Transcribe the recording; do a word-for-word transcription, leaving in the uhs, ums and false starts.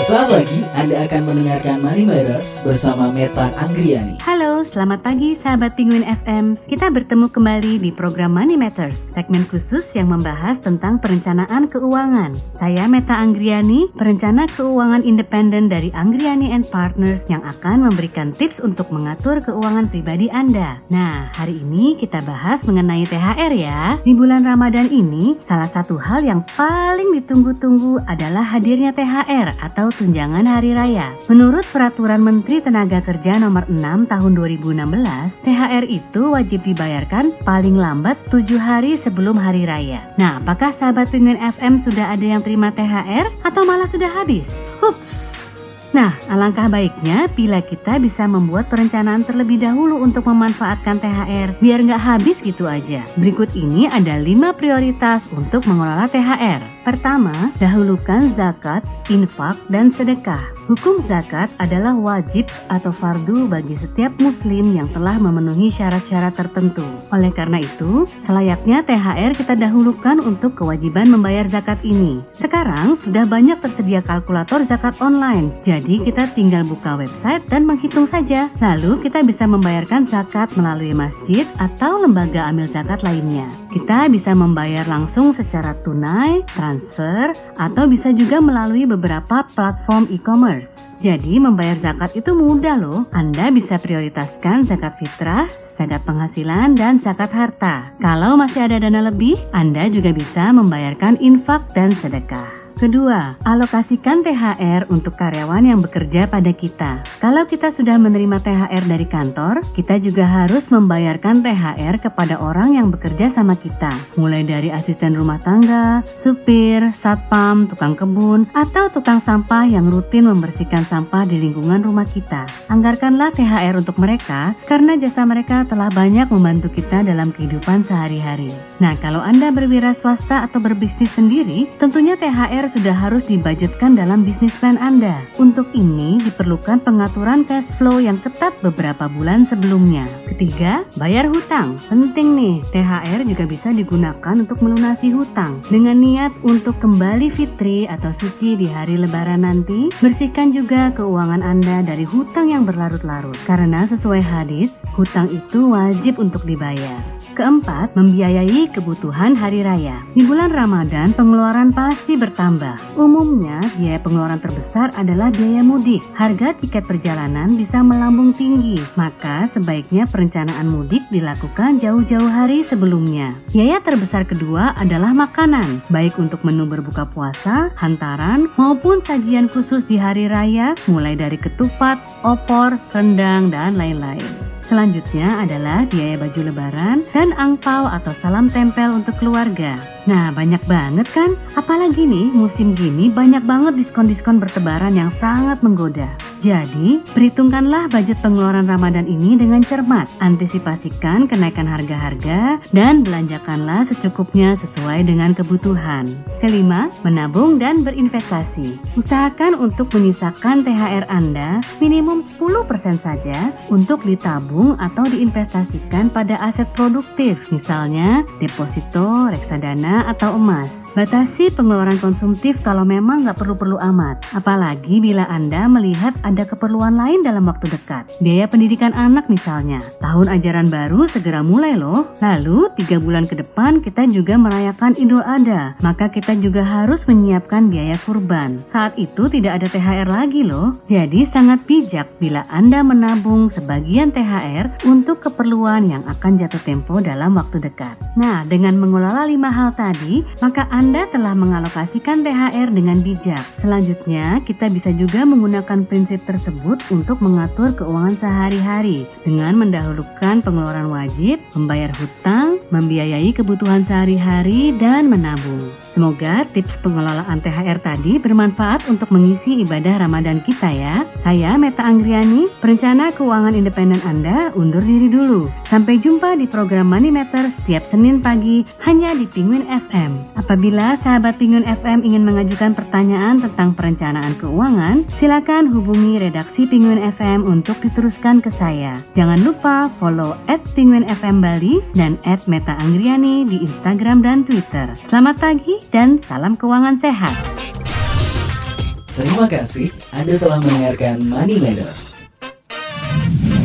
Sesaat lagi Anda akan mendengarkan Money Matters bersama Meta Anggriani. Halo, selamat pagi sahabat Penguin F M. Kita bertemu kembali di program Money Matters, segmen khusus yang membahas tentang perencanaan keuangan. Saya Meta Anggriani, perencana keuangan independen dari Anggriani and Partners yang akan memberikan tips untuk mengatur keuangan pribadi Anda. Nah, hari ini kita bahas mengenai T H R ya. Di bulan Ramadan ini, salah satu hal yang paling ditunggu-tunggu adalah hadirnya T H R atau tunjangan hari raya. Menurut Peraturan Menteri Tenaga Kerja Nomor enam Tahun dua ribu enam belas, T H R itu wajib dibayarkan paling lambat tujuh hari sebelum hari raya. Nah, apakah sahabat Penguin F M sudah ada yang terima T H R atau malah sudah habis? Hups. Nah, alangkah baiknya bila kita bisa membuat perencanaan terlebih dahulu untuk memanfaatkan T H R biar nggak habis gitu aja. Berikut ini ada lima prioritas untuk mengelola T H R. Pertama, dahulukan zakat, infak, dan sedekah. Hukum zakat adalah wajib atau fardu bagi setiap muslim yang telah memenuhi syarat-syarat tertentu. Oleh karena itu, selayaknya T H R kita dahulukan untuk kewajiban membayar zakat ini. Sekarang sudah banyak tersedia kalkulator zakat online. Jadi kita tinggal buka website dan menghitung saja. Lalu kita bisa membayarkan zakat melalui masjid atau lembaga amil zakat lainnya. Kita bisa membayar langsung secara tunai, transfer, atau bisa juga melalui beberapa platform e-commerce. Jadi membayar zakat itu mudah loh. Anda bisa prioritaskan zakat fitrah, zakat penghasilan, dan zakat harta. Kalau masih ada dana lebih, Anda juga bisa membayarkan infak dan sedekah. Kedua, alokasikan T H R untuk karyawan yang bekerja pada kita. Kalau kita sudah menerima T H R dari kantor, kita juga harus membayarkan T H R kepada orang yang bekerja sama kita. Mulai dari asisten rumah tangga, supir, satpam, tukang kebun, atau tukang sampah yang rutin membersihkan sampah di lingkungan rumah kita. Anggarkanlah T H R untuk mereka karena jasa mereka telah banyak membantu kita dalam kehidupan sehari-hari. Nah, kalau Anda berwira swasta atau berbisnis sendiri, tentunya T H R sudah harus dibudgetkan dalam bisnis plan Anda. Untuk ini diperlukan pengaturan cash flow yang ketat beberapa bulan sebelumnya. Ketiga, bayar hutang. Penting nih, T H R juga bisa digunakan untuk melunasi hutang. Dengan niat untuk kembali fitri atau suci di hari lebaran nanti, bersihkan juga keuangan Anda dari hutang yang berlarut-larut. Karena sesuai hadis, hutang itu wajib untuk dibayar. Keempat, membiayai kebutuhan hari raya. Di bulan Ramadan, pengeluaran pasti bertambah. Umumnya, biaya pengeluaran terbesar adalah biaya mudik. Harga tiket perjalanan bisa melambung tinggi, maka sebaiknya perencanaan mudik dilakukan jauh-jauh hari sebelumnya. Biaya terbesar kedua adalah makanan, baik untuk menu berbuka puasa, hantaran, maupun sajian khusus di hari raya, mulai dari ketupat, opor, rendang, dan lain-lain. Selanjutnya adalah biaya baju lebaran dan angpau atau salam tempel untuk keluarga. Nah, banyak banget kan? Apalagi nih, musim gini banyak banget diskon-diskon bertebaran yang sangat menggoda. Jadi, perhitungkanlah budget pengeluaran Ramadan ini dengan cermat. Antisipasikan kenaikan harga-harga dan belanjakanlah secukupnya sesuai dengan kebutuhan. Kelima, menabung dan berinvestasi. Usahakan untuk menyisakan T H R Anda minimum sepuluh persen saja untuk ditabung atau diinvestasikan pada aset produktif, misalnya deposito, reksadana, atau emas. Batasi pengeluaran konsumtif kalau memang nggak perlu-perlu amat, apalagi bila Anda melihat ada keperluan lain dalam waktu dekat. Biaya pendidikan anak misalnya, tahun ajaran baru segera mulai loh. Lalu, tiga bulan ke depan kita juga merayakan Idul Adha, maka kita juga harus menyiapkan biaya kurban. Saat itu tidak ada T H R lagi loh. Jadi sangat bijak bila Anda menabung sebagian T H R untuk keperluan yang akan jatuh tempo dalam waktu dekat. Nah, dengan mengelola lima hal tadi, maka Anda telah mengalokasikan T H R dengan bijak. Selanjutnya, kita bisa juga menggunakan prinsip tersebut untuk mengatur keuangan sehari-hari dengan mendahulukan pengeluaran wajib, membayar hutang, membiayai kebutuhan sehari-hari, dan menabung. Semoga tips pengelolaan T H R tadi bermanfaat untuk mengisi ibadah Ramadan kita ya. Saya Meta Anggriani, perencana keuangan independen Anda, undur diri dulu. Sampai jumpa di program Money Matter setiap Senin pagi hanya di Penguin F M. Apabila sahabat Penguin F M ingin mengajukan pertanyaan tentang perencanaan keuangan, silakan hubungi redaksi Penguin F M untuk diteruskan ke saya. Jangan lupa follow at Penguin F M Bali dan at Meta Anggriani di Instagram dan Twitter. Selamat pagi dan salam keuangan sehat. Terima kasih Anda telah mendengarkan Money Matters.